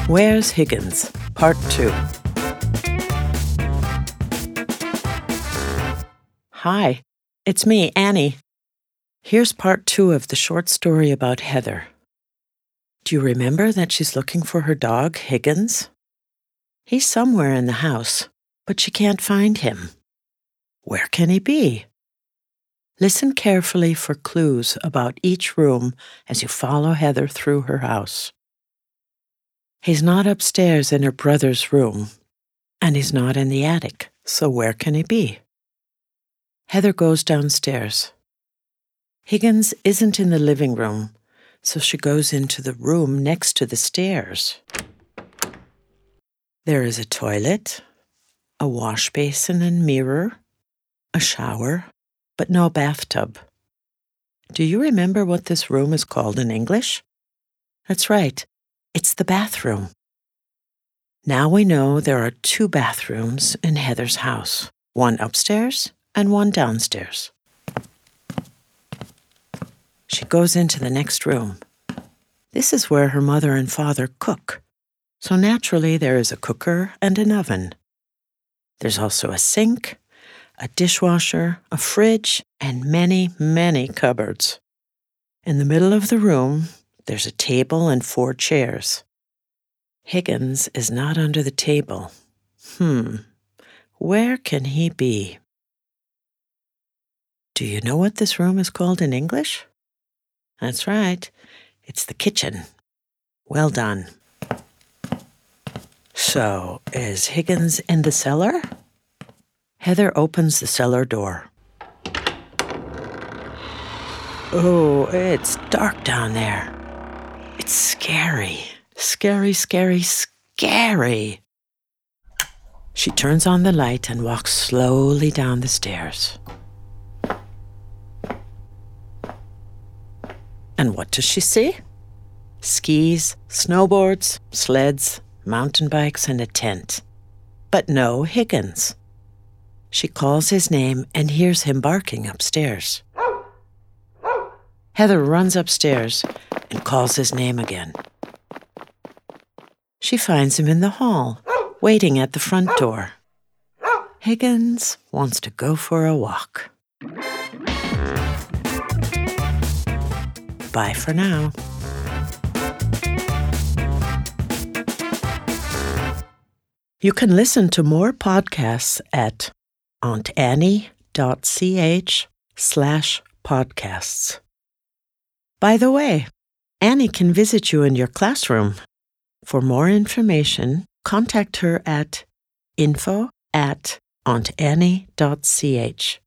Where's Higgins? Part 2. Hi, it's me, Annie. Here's part 2 of the short story about Heather. Do you remember that she's looking for her dog, Higgins? He's somewhere in the house, but she can't find him. Where can he be? Listen carefully for clues about each room as you follow Heather through her house. He's not upstairs in her brother's room, and he's not in the attic, so where can he be? Heather goes downstairs. Higgins isn't in the living room, so she goes into the room next to the stairs. There is a toilet, a wash basin and mirror, a shower, but no bathtub. Do you remember what this room is called in English? That's right, it's the bathroom. Now we know there are 2 bathrooms in Heather's house, one upstairs and one downstairs. She goes into the next room. This is where her mother and father cook, so naturally there is a cooker and an oven. There's also a sink, a dishwasher, a fridge, and many, many cupboards. In the middle of the room, there's a table and 4 chairs. Higgins is not under the table. Where can he be? Do you know what this room is called in English? That's right, it's the kitchen. Well done. So, is Higgins in the cellar? Heather opens the cellar door. Oh, it's dark down there. It's scary. Scary, scary, scary. She turns on the light and walks slowly down the stairs. And what does she see? Skis, snowboards, sleds, mountain bikes, and a tent. But no Higgins. She calls his name and hears him barking upstairs. Heather runs upstairs and calls his name again. She finds him in the hall, waiting at the front door. Higgins wants to go for a walk. Bye for now. You can listen to more podcasts at auntannie.ch/podcasts. By the way, Annie can visit you in your classroom. For more information, contact her at info@auntannie.ch.